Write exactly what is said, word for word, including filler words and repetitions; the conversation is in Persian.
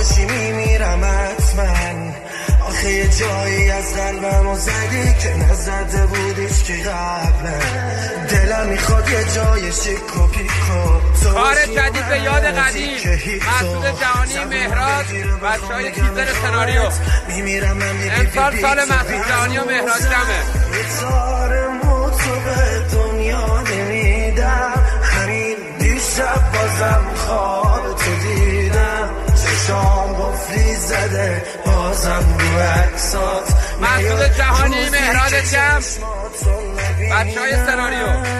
باشی میمیرم حتما. آخه یه جایی از قلبمو زدی که نزده بودیش که قبلا. دلم میخواد یه جای شیک و پیکو. کار جدید به یاد قدیم، محسود جهانی مهراج، بچه های تیزر سناریو. امسال سال محسود جهانی و مهراج جمعه. یه موتو به دنیا نمیدم، همین دیشب بازم خواب تو دیدم. چشام قفلی زده بازم رو عکسات. محسود جهانی مهراج جمع، بچه های سناریو.